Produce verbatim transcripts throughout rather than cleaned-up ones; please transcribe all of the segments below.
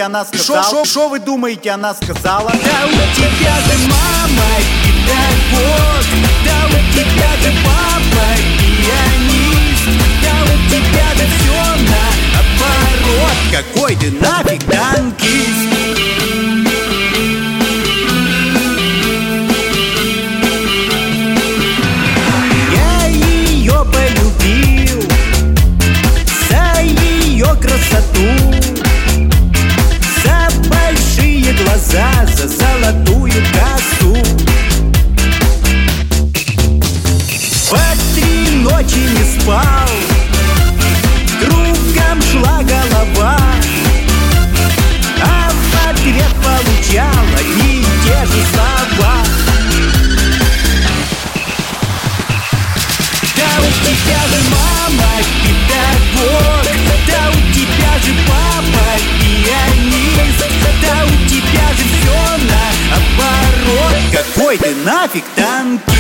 думаете, она сказала? Что вы думаете, она сказала? Да у тебя же мама педагог, да у тебя же папа пианист, да у тебя же все наоборот. Какой ты нафиг танкист? Я ее полюбил за ее красоту, за большие глаза, за золотую косу. По три ночи не спал, кругом шла голова, а в ответ получал одни и те же слова. Да у тебя же мама педагог, да у тебя же папа пианист, да у тебя же все наоборот. Какой ты нафиг танкист?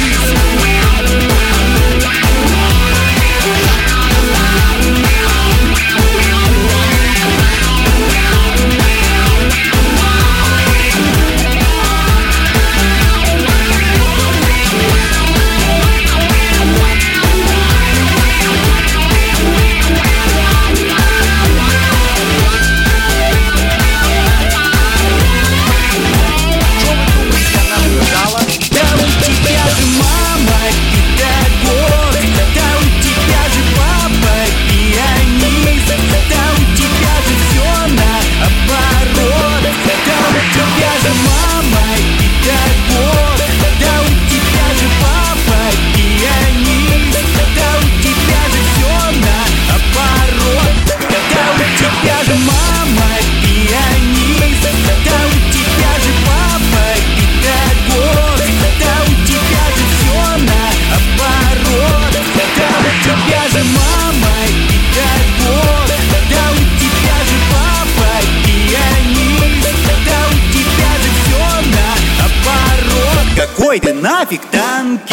Какой ты нафиг танкист?